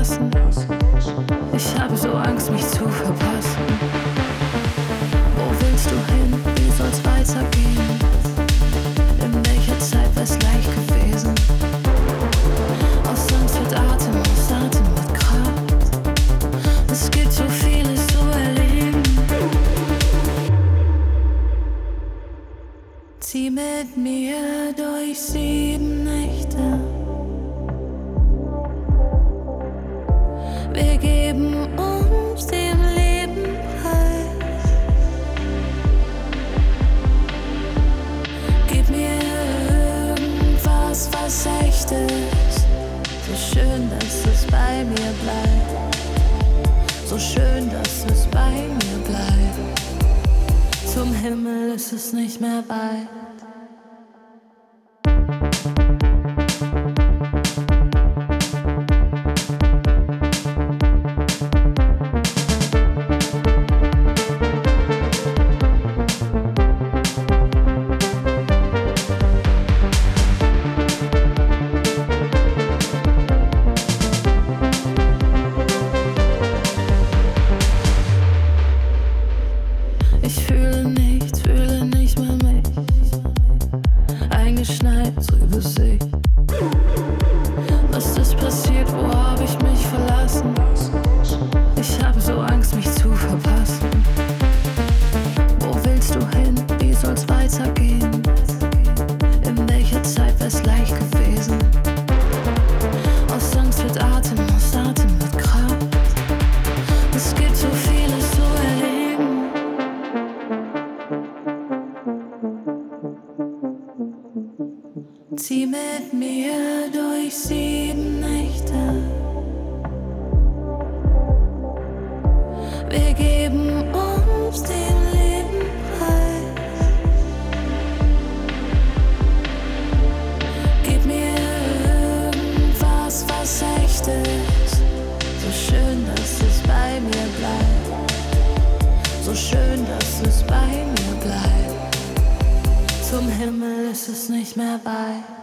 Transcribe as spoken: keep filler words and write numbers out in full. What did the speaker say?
verlassen. Ich habe so Angst, mich zu verpassen. Wo willst du hin? Wie soll's weitergehen? In welcher Zeit wär's leicht gewesen? Aus Angst wird Atem, aus Atem wird Kraft. Es gibt so vieles zu erleben. Zieh mit mir durch sieben Nächte. Wir geben uns dem Leben preis. Gib mir irgendwas, was echt ist. So schön, dass es bei mir bleibt. So schön, dass es bei mir bleibt. Zum Himmel ist es nicht mehr weit. Ich fühle nichts, fühle nicht mehr mich. Eingeschneit, trübe Sicht. Was ist passiert, wo hab ich mich verlassen? Ich habe so Angst, mich zu verpassen. Wo willst du hin, wie soll's weitergehen? In welcher Zeit wär's leicht gewesen? Aus Angst wird Atem, aus Atem wird Kraft. Es gibt so vieles zu erleben. Zieh mit mir durch sieben Nächte. Wir geben uns dem Leben preis. Gib mir irgendwas, was echt ist. So schön, dass es bei mir bleibt. So schön, dass es bei mir bleibt. Zum Himmel ist es nicht mehr weit.